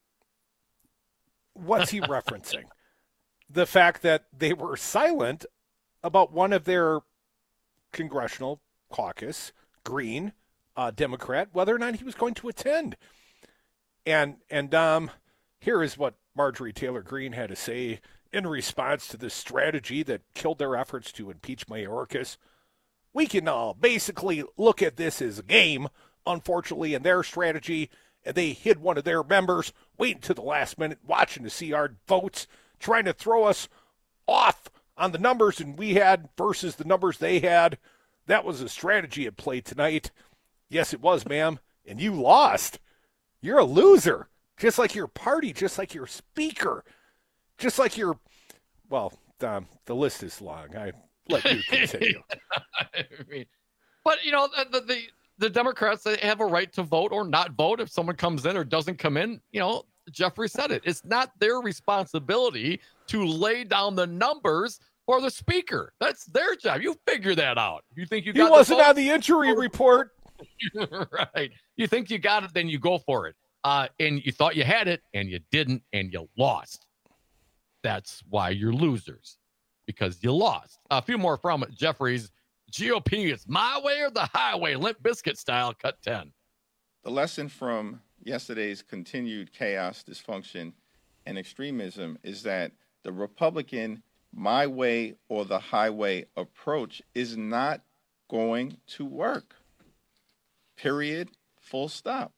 What's he referencing? The fact that they were silent about one of their congressional caucus, Green, Democrat, whether or not he was going to attend. And here is what Marjorie Taylor Greene had to say in response to this strategy that killed their efforts to impeach Mayorkas. We can all basically look at this as a game, unfortunately, in their strategy, and they hid one of their members, waiting to the last minute, watching to see our votes, trying to throw us off on the numbers and we had versus the numbers they had. That was a strategy at play tonight. Yes, it was, ma'am. And you lost. You're a loser. Just like your party, just like your speaker, just like your, well, the list is long. I let you continue. But, you know, the Democrats, they have a right to vote or not vote if someone comes in or doesn't come in. You know, Jeffrey said it. It's not their responsibility to lay down the numbers for the speaker. That's their job. You figure that out. You think you got He wasn't on the injury report. Right. You think you got it, then you go for it. And you thought you had it, and you didn't, and you lost. That's why you're losers, because you lost. A few more from Jeffries. GOP is my way or the highway, Limp Bizkit style, cut 10. The lesson from yesterday's continued chaos, dysfunction, and extremism is that the Republican my way or the highway approach is not going to work. Period. Full stop.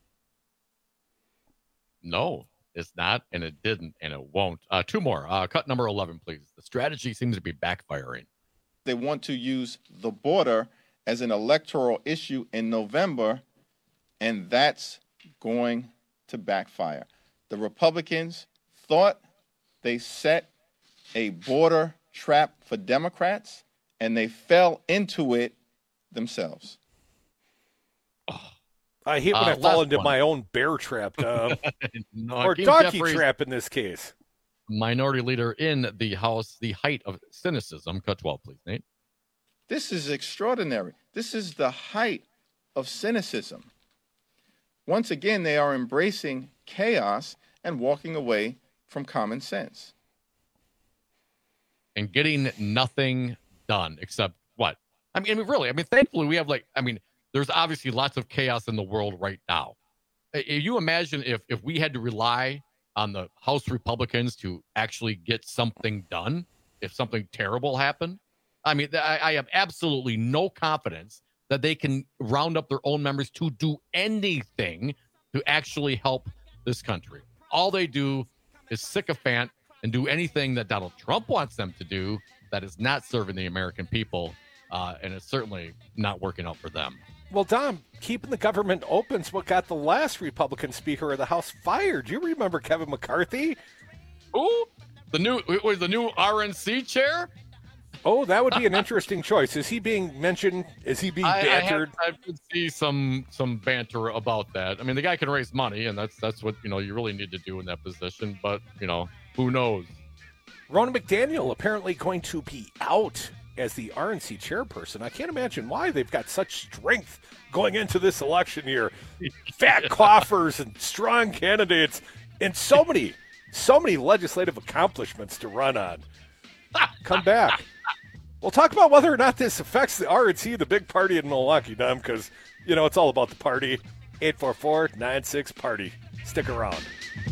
No, it's not, and it didn't, and it won't. Two more. Cut number 11, please. The strategy seems to be backfiring. They want to use the border as an electoral issue in November, and that's going to backfire. The Republicans thought they set a border trap for Democrats, and they fell into it themselves. I hate when I fall into my own bear trap, or donkey Jeffries, trap in this case. Minority leader in the House, the height of cynicism. Cut 12, please, Nate. This is extraordinary. This is the height of cynicism. Once again, they are embracing chaos and walking away from common sense. And getting nothing done except what? I mean, really, thankfully we have there's obviously lots of chaos in the world right now. You imagine if we had to rely on the House Republicans to actually get something done, if something terrible happened. I have absolutely no confidence that they can round up their own members to do anything to actually help this country. All they do is sycophant and do anything that Donald Trump wants them to do that is not serving the American people, and it's certainly not working out for them. Well, Dom, keeping the government open is what got the last Republican Speaker of the House fired. Do you remember Kevin McCarthy? Who? The new RNC chair? Oh, that would be an interesting choice. Is he being mentioned? Is he being bantered? I could see some banter about that. The guy can raise money, and that's what you really need to do in that position. But who knows? Ronna McDaniel apparently going to be out as the RNC chairperson. I can't imagine why. They've got such strength going into this election year. Fat coffers and strong candidates and so many legislative accomplishments to run on. Come back. We'll talk about whether or not this affects the RNC, the big party in Milwaukee, Dom, because, it's all about the party. 844-96-PARTY. Stick around.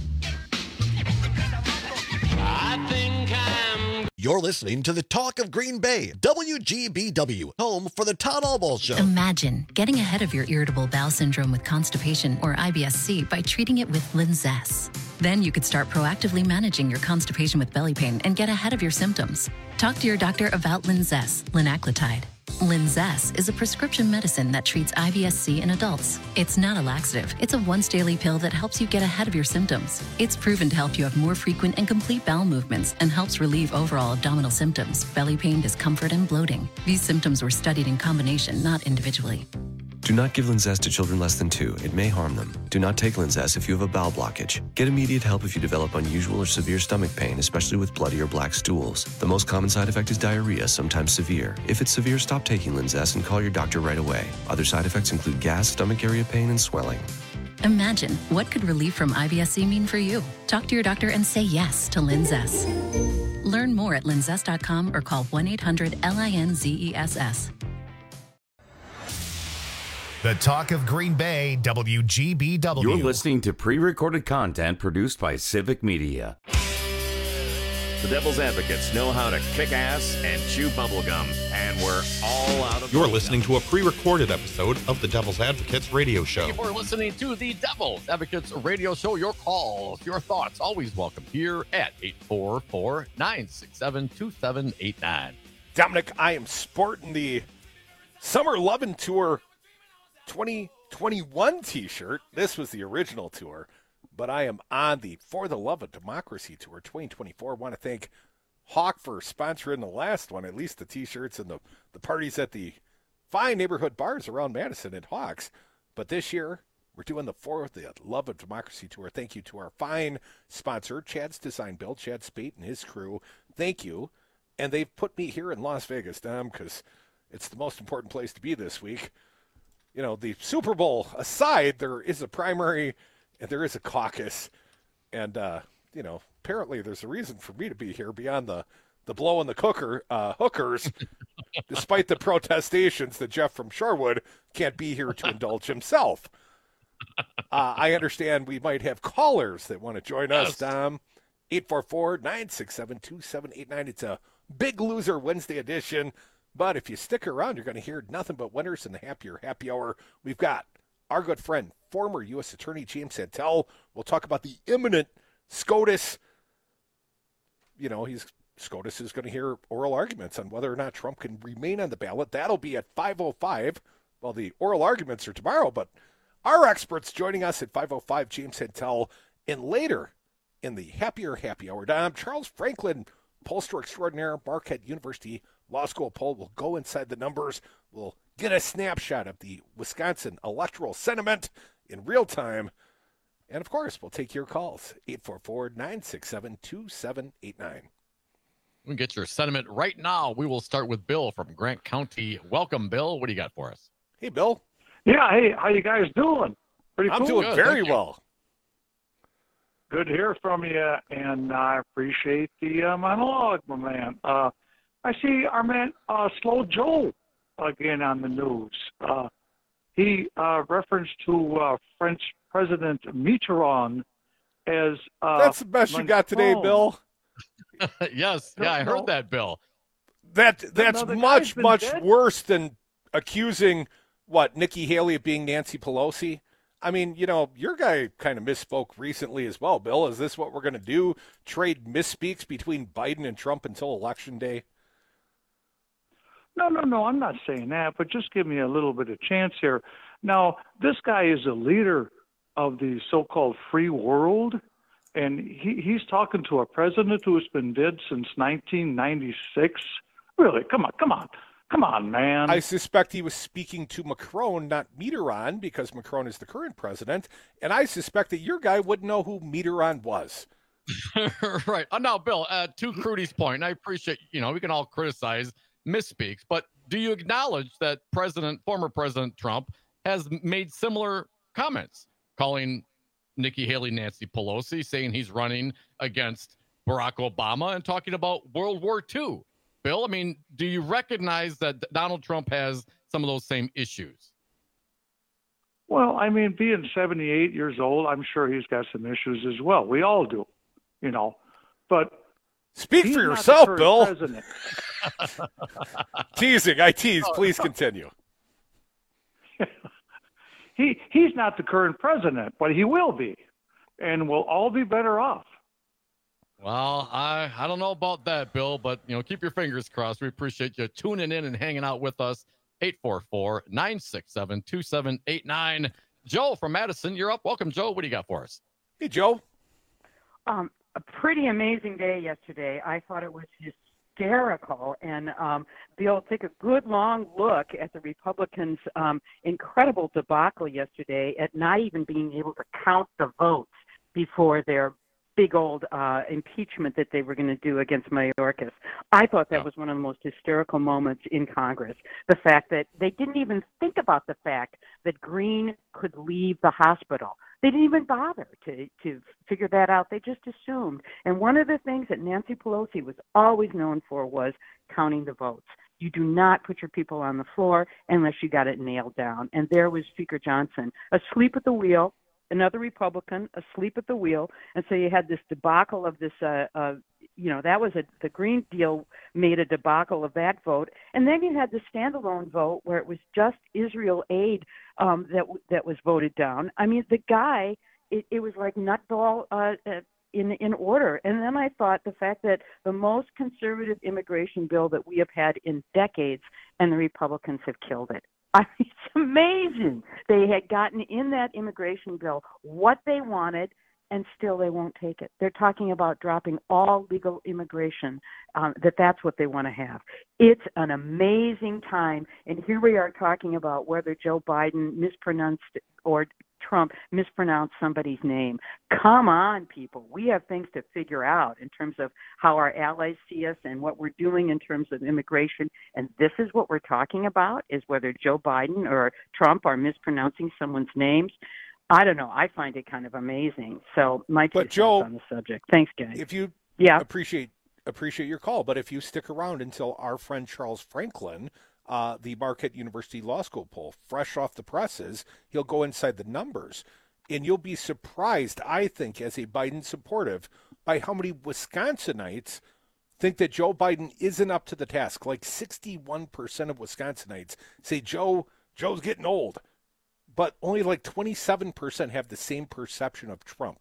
You're listening to the Talk of Green Bay, WGBW, home for the Todd Albaugh Show. Imagine getting ahead of your irritable bowel syndrome with constipation or IBS-C by treating it with Linzess. Then you could start proactively managing your constipation with belly pain and get ahead of your symptoms. Talk to your doctor about Linzess, linaclotide. Linzess is a prescription medicine that treats IBS-C in adults. It's not a laxative. It's a once-daily pill that helps you get ahead of your symptoms. It's proven to help you have more frequent and complete bowel movements and helps relieve overall abdominal symptoms, belly pain, discomfort, and bloating. These symptoms were studied in combination, not individually. Do not give Linzess to children less than 2. It may harm them. Do not take Linzess if you have a bowel blockage. Get immediate help if you develop unusual or severe stomach pain, especially with bloody or black stools. The most common side effect is diarrhea, sometimes severe. If it's severe, stop taking Linzess and call your doctor right away. Other side effects include gas, stomach area pain, and swelling. Imagine, what could relief from IBS-C mean for you? Talk to your doctor and say yes to Linzess. Learn more at linzess.com or call 1-800-LINZESS. The Talk of Green Bay, WGBW. You're listening to pre-recorded content produced by Civic Media. The Devil's Advocates know how to kick ass and chew bubblegum, and we're all out of You're listening to a pre-recorded episode of the Devil's Advocates radio show. Thank you for listening to the Devil's Advocates radio show. Your calls, your thoughts, always welcome here at 844-967-2789. Dominic, I am sporting the Summer Lovin' Tour 2021 t-shirt. This was the original tour, but I am on the For the Love of Democracy Tour 2024. I want to thank Hawk for sponsoring the last one, at least the t-shirts and the parties at the fine neighborhood bars around Madison at Hawks. But this year, we're doing the For the Love of Democracy Tour. Thank you to our fine sponsor, Chad's Design Build, Chad Spate and his crew. Thank you. And they've put me here in Las Vegas, Dom, because it's the most important place to be this week. You know, the Super Bowl aside, there is a primary and there is a caucus. And, you know, apparently there's a reason for me to be here beyond the blow in the hookers, despite the protestations that Jeff from Shorewood can't be here to indulge himself. I understand we might have callers that want to join us, Dom. 844-967-2789. It's a Big Loser Wednesday edition. But if you stick around, you're going to hear nothing but winners in the Happier Happy Hour. We've got our good friend, former U.S. Attorney James Santel. We'll talk about the imminent SCOTUS. You know, SCOTUS is going to hear oral arguments on whether or not Trump can remain on the ballot. That'll be at 5:05. Well, the oral arguments are tomorrow, but our experts joining us at 5:05, James Santel. And later in the Happier Happy Hour, Dom, Charles Franklin, pollster extraordinaire, Marquette University Law School poll. Will go inside the numbers. We'll get a snapshot of the Wisconsin electoral sentiment in real time. And, of course, we'll take your calls, 844-967-2789. We can get your sentiment right now. We will start with Bill from Grant County. Welcome, Bill. What do you got for us? Hey, Bill. Yeah, hey, how you guys doing? Pretty cool. I'm doing very well. Good to hear from you, and I appreciate the monologue, my man. I see our man Slow Joe again on the news. He referenced to French President Mitterrand as that's the best you got today, Bill. Yes, yeah, I heard that, Bill. That's much worse than accusing Nikki Haley of being Nancy Pelosi. I mean, you know, your guy kind of misspoke recently as well, Bill. Is this what we're going to do? Trade misspeaks between Biden and Trump until Election Day? No, I'm not saying that, but just give me a little bit of chance here. Now, this guy is a leader of the so-called free world, and he's talking to a president who has been dead since 1996. Really, come on, man. I suspect he was speaking to Macron, not Mitterrand, because Macron is the current president, and I suspect that your guy wouldn't know who Mitterrand was. Right. Now, Bill, to Crudy's point, and I appreciate, you know, we can all criticize misspeaks, but do you acknowledge that former President Trump has made similar comments, calling Nikki Haley Nancy Pelosi, saying he's running against Barack Obama and talking about World War II? Bill, I mean, do you recognize that Donald Trump has some of those same issues? Well, I mean, being 78 years old, I'm sure he's got some issues as well. We all do, you know, but speak for yourself, Bill. Teasing. I tease. Please continue. He's not the current president, but he will be, and we'll all be better off. Well, I don't know about that, Bill, but, keep your fingers crossed. We appreciate you tuning in and hanging out with us. 844-967-2789. Joe from Madison, you're up. Welcome, Joe. What do you got for us? Hey, Joe. A pretty amazing day yesterday. I thought it was hysterical. And Bill, take a good long look at the Republicans' incredible debacle yesterday at not even being able to count the votes before their big old impeachment that they were going to do against Mayorkas. I thought that was one of the most hysterical moments in Congress. The fact that they didn't even think about the fact that Green could leave the hospital. They didn't even bother to figure that out. They just assumed. And one of the things that Nancy Pelosi was always known for was counting the votes. You do not put your people on the floor unless you got it nailed down. And there was Speaker Johnson, asleep at the wheel, another Republican asleep at the wheel. And so you had this debacle of this, that was the Green deal made a debacle of that vote. And then you had the standalone vote where it was just Israel aid that was voted down. I mean, the guy, it was like nutball in order. And then I thought the fact that the most conservative immigration bill that we have had in decades, and the Republicans have killed it. I mean, it's amazing. They had gotten in that immigration bill what they wanted, and still they won't take it. They're talking about dropping all legal immigration, that's what they want to have. It's an amazing time, and here we are talking about whether Joe Biden mispronounced or Trump mispronounced somebody's name. Come on, people. We have things to figure out in terms of how our allies see us and what we're doing in terms of immigration, and this is what we're talking about, is whether Joe Biden or Trump are mispronouncing someone's names. I don't know. I find it kind of amazing. So my take on the subject. Thanks, guys. If you appreciate your call, but if you stick around until our friend Charles Franklin, the Marquette University Law School poll, fresh off the presses, he'll go inside the numbers. And you'll be surprised, I think, as a Biden supportive, by how many Wisconsinites think that Joe Biden isn't up to the task. Like 61% of Wisconsinites say Joe's getting old. But only like 27% have the same perception of Trump.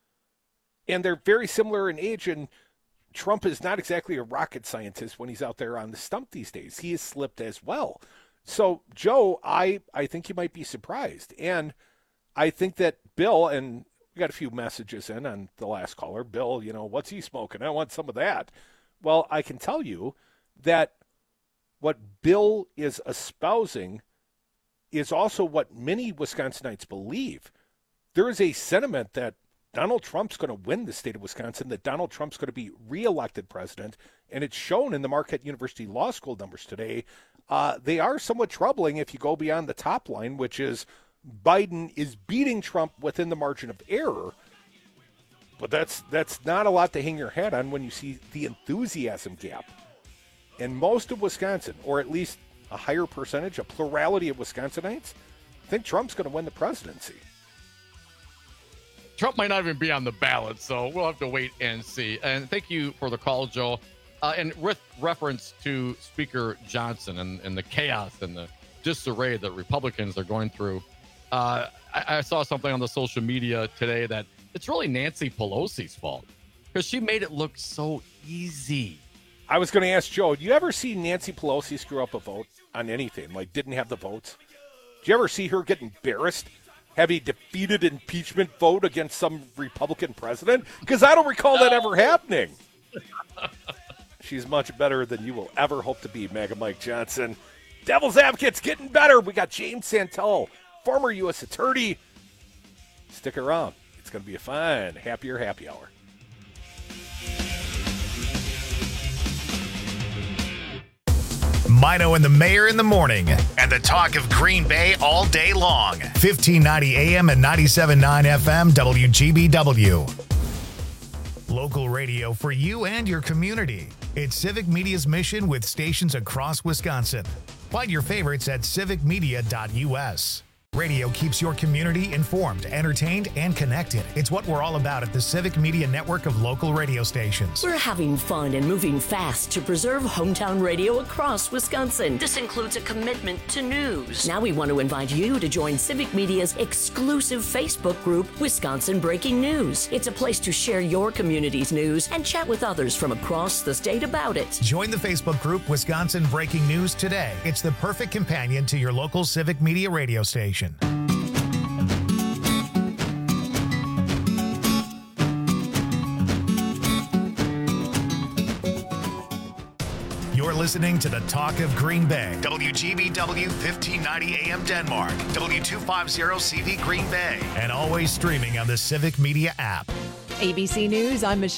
And they're very similar in age, and Trump is not exactly a rocket scientist when he's out there on the stump these days. He has slipped as well. So, Joe, I think you might be surprised. And I think that Bill, and we got a few messages in on the last caller, Bill, what's he smoking? I want some of that. Well, I can tell you that what Bill is espousing is also what many Wisconsinites believe. There is a sentiment that Donald Trump's going to win the state of Wisconsin, that Donald Trump's going to be reelected president, and it's shown in the Marquette University Law School numbers today. They are somewhat troubling if you go beyond the top line, which is Biden is beating Trump within the margin of error. But that's not a lot to hang your hat on when you see the enthusiasm gap. And most of Wisconsin, or at least a higher percentage, a plurality of Wisconsinites, think Trump's going to win the presidency. Trump might not even be on the ballot, so we'll have to wait and see. And thank you for the call, Joe. And with reference to Speaker Johnson and the chaos and the disarray that Republicans are going through, I saw something on the social media today that it's really Nancy Pelosi's fault because she made it look so easy. I was going to ask Joe, do you ever see Nancy Pelosi screw up a vote on anything, like didn't have the votes? Do you ever see her get embarrassed, have a defeated impeachment vote against some Republican president? Because I don't recall that ever happening. She's much better than you will ever hope to be, Mega Mike Johnson. Devil's Advocate's getting better. We got James Santel, former U.S. attorney. Stick around. It's going to be a fun, happier happy hour. Mino and the Mayor in the morning, and the talk of Green Bay all day long. 1590 AM and 97.9 FM WGBW. Local radio for you and your community. It's Civic Media's mission with stations across Wisconsin. Find your favorites at civicmedia.us. Radio keeps your community informed, entertained, and connected. It's what we're all about at the Civic Media Network of local radio stations. We're having fun and moving fast to preserve hometown radio across Wisconsin. This includes a commitment to news. Now we want to invite you to join Civic Media's exclusive Facebook group, Wisconsin Breaking News. It's a place to share your community's news and chat with others from across the state about it. Join the Facebook group Wisconsin Breaking News today. It's the perfect companion to your local Civic Media radio station. You're listening to the Talk of Green Bay. WGBW 1590 AM Denmark. W250 CV Green Bay. And always streaming on the Civic Media app. ABC News, I'm Michelle.